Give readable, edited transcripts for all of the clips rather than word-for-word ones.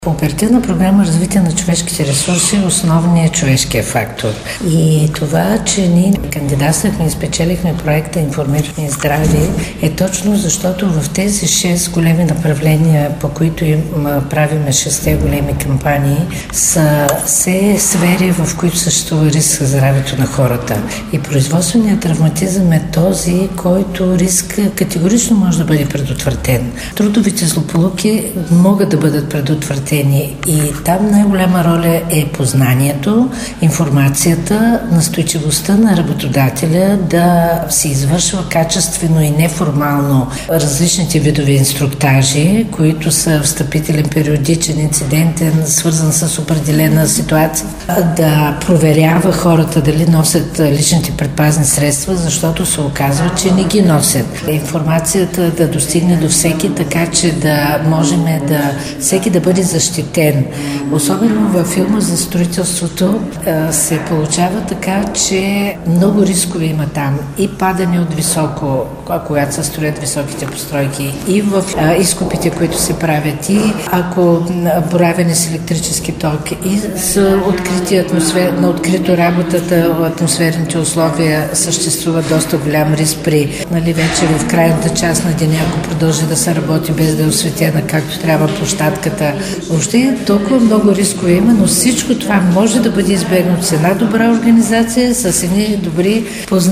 По оперативна програма развитие на човешките ресурси е основният човешкия фактор. И това, че ние кандидатствахме и спечелихме проекта Информиране и здраве, е точно защото в тези 6 големи направления, по които правиме 6 големи кампании, са все сфери, в които съществува риск за здравето на хората. И производственият травматизъм е този, който риск категорично може да бъде предотвратен. Трудовите злополуки могат да бъдат предотвратени. И там най-голяма роля е познанието, информацията, настойчивостта на работодателя да се извършва качествено и неформално различните видове инструктажи, които са встъпителен, периодичен, инцидентен, свързан с определена ситуация, да проверява хората дали носят личните предпазни средства, защото се оказва, че не ги носят. Информацията да достигне до всеки, така че да можем всеки да бъде защитен. Особено във филма за строителството се получава така, че много рискове има там. И падане от високо, когато се строят високите постройки, и в изкопите, които се правят, и ако боравене с електрически ток, и с на открито работата, атмосферните условия съществува доста голям риск при вече в крайната част на деня, ако продължи да се работи без да е осветена както трябва площадката. Въобще толкова много рискове има, но всичко това може да бъде избегнато с една добра организация, с едни добри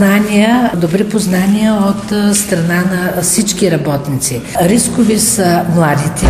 познания от страна на всички работници. Рискови са младите,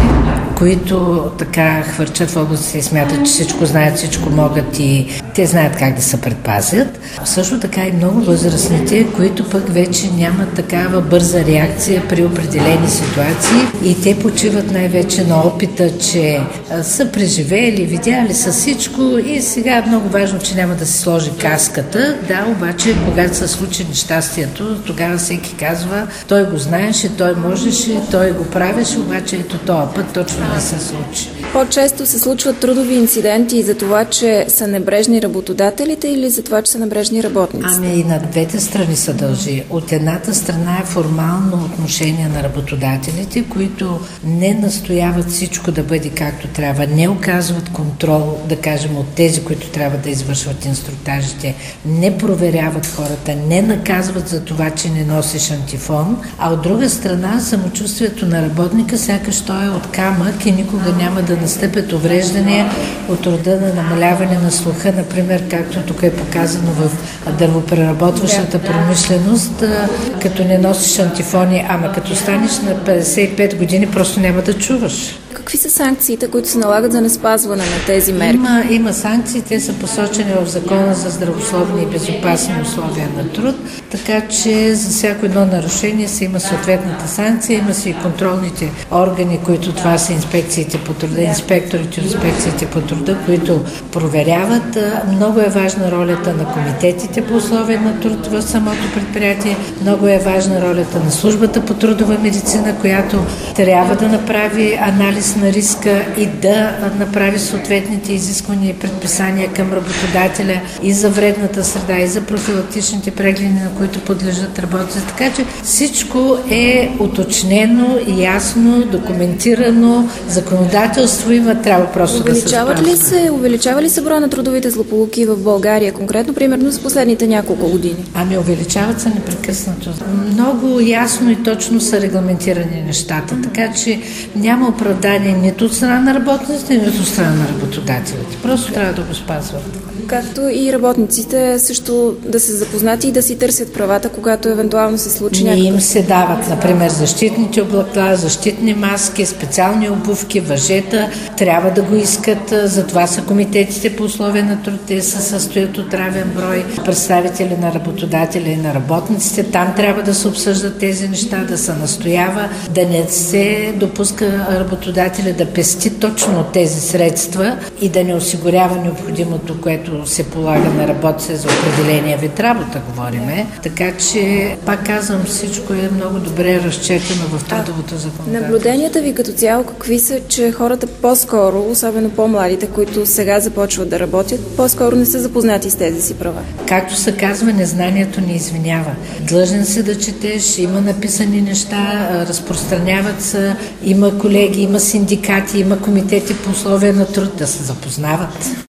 които така хвърчат в областта и смятат, че всичко знаят, всичко могат и те знаят как да се предпазят. Също така и много възрастните, които пък вече нямат такава бърза реакция при определени ситуации и те почиват най-вече на опита, че са преживели, видяли са всичко и сега е много важно, че няма да се сложи каската. Да, обаче, когато се случи нещастието, тогава всеки казва, той го знаеше, той можеше, той го правеше, обаче ето този път точно не се случи. По-често се случват трудови инциденти за това, че са небрежни работодателите или за това, че са небрежни работниците? И на двете страни се дължи. От едната страна е формално отношение на работодателите, които не настояват всичко да бъде както трябва, не оказват контрол, да кажем, от тези, които трябва да извършват инструктажите, не проверяват хората, не наказват за това, че не носиш антифон, а от друга страна самочувствието на работника сякаш той е от камък и никога няма да настъпят увреждания от рода на намаляване на слуха, например, както тук е показано в дървопреработващата промишленост, като не носиш антифони, ама като станеш на 55 години, просто няма да чуваш. Какви са санкциите, които се налагат за неспазване на тези мерки? Има санкции, те са посочени в Закона за здравословни и безопасни условия на труд, така че за всяко едно нарушение се има съответната санкция, има си и контролните органи, които това са инспекциите по труда, инспекторите от инспекциите по труда, които проверяват. Много е важна ролята на комитетите по условия на труд в самото предприятие, много е важна ролята на службата по трудова медицина, която трябва да направи анализ на риска и да направи съответните изисквания и предписания към работодателя и за вредната среда, и за профилактичните прегледи, на които подлежат работниците. Така че всичко е уточнено, ясно, документирано, законодателство има, трябва просто да се спазва. Увеличава ли се броя на трудовите злополуки в България, конкретно, примерно, за последните няколко години? Увеличават се непрекъснато. Много ясно и точно са регламентирани нещата, така че няма оправдание нито от страна на работниците, нито от страна на работодателите. Просто трябва да го спазват. Както и работниците също да се запознати и да си търсят правата, когато евентуално се случи някакъв... Им се дават, например, защитните облекла, защитни маски, специални обувки, въжета. Трябва да го искат. Затова са комитетите по условия на труд. Те се състоят от равен брой представители на работодателя и на работниците. Там трябва да се обсъждат тези неща, да се настоява, да не се допуска работодателя да пести точно от тези средства и да не осигурява необходимото, което което се полага на работа за определения вид работа, говориме. Така че, пак казвам, всичко е много добре разчетено в трудовото законодателство. Наблюденията ви като цяло какви са, че хората по-скоро, особено по-младите, които сега започват да работят, по-скоро не са запознати с тези си права? Както се казва, незнанието не извинява. Длъжен си да четеш, има написани неща, разпространяват се, има колеги, има синдикати, има комитети по условия на труд, да се запознават.